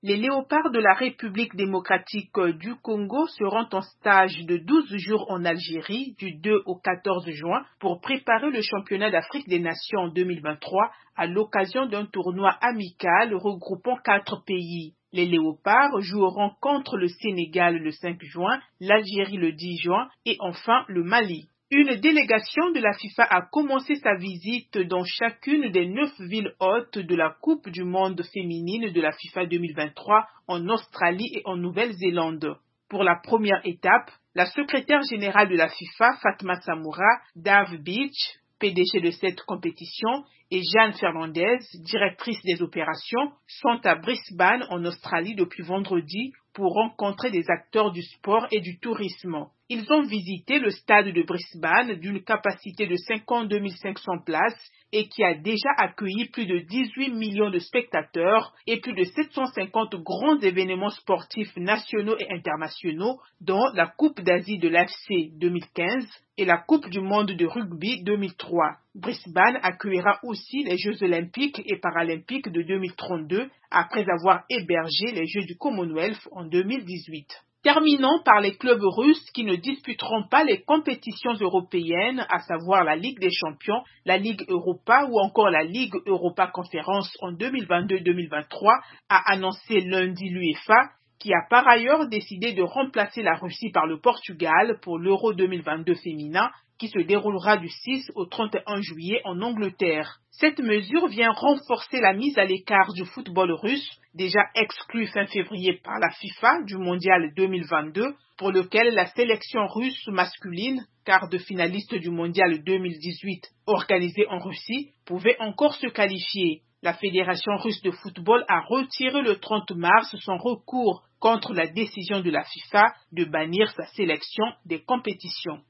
Les léopards de la République démocratique du Congo seront en stage de 12 jours en Algérie du 2 au 14 juin pour préparer le championnat d'Afrique des Nations en 2023 à l'occasion d'un tournoi amical regroupant 4 pays. Les léopards joueront contre le Sénégal le 5 juin, l'Algérie le 10 juin et enfin le Mali. Une délégation de la FIFA a commencé sa visite dans chacune des 9 villes hôtes de la Coupe du monde féminine de la FIFA 2023 en Australie et en Nouvelle-Zélande. Pour la première étape, la secrétaire générale de la FIFA, Fatma Samoura, Dave Beach, PDG de cette compétition, et Jeanne Fernandez, directrice des opérations, sont à Brisbane en Australie depuis vendredi pour rencontrer des acteurs du sport et du tourisme. Ils ont visité le stade de Brisbane d'une capacité de 52 500 places et qui a déjà accueilli plus de 18 millions de spectateurs et plus de 750 grands événements sportifs nationaux et internationaux, dont la Coupe d'Asie de l'AFC 2015 et la Coupe du monde de rugby 2003. Brisbane accueillera aussi les Jeux olympiques et paralympiques de 2032 après avoir hébergé les Jeux du Commonwealth en 2018. Terminons par les clubs russes qui ne disputeront pas les compétitions européennes, à savoir la Ligue des Champions, la Ligue Europa ou encore la Ligue Europa Conférence en 2022-2023, a annoncé lundi l'UEFA, qui a par ailleurs décidé de remplacer la Russie par le Portugal pour l'Euro 2022 féminin, qui se déroulera du 6 au 31 juillet en Angleterre. Cette mesure vient renforcer la mise à l'écart du football russe, déjà exclu fin février par la FIFA du Mondial 2022, pour lequel la sélection russe masculine, quart de finaliste du Mondial 2018 organisé en Russie, pouvait encore se qualifier. La Fédération russe de football a retiré le 30 mars son recours contre la décision de la FIFA de bannir sa sélection des compétitions.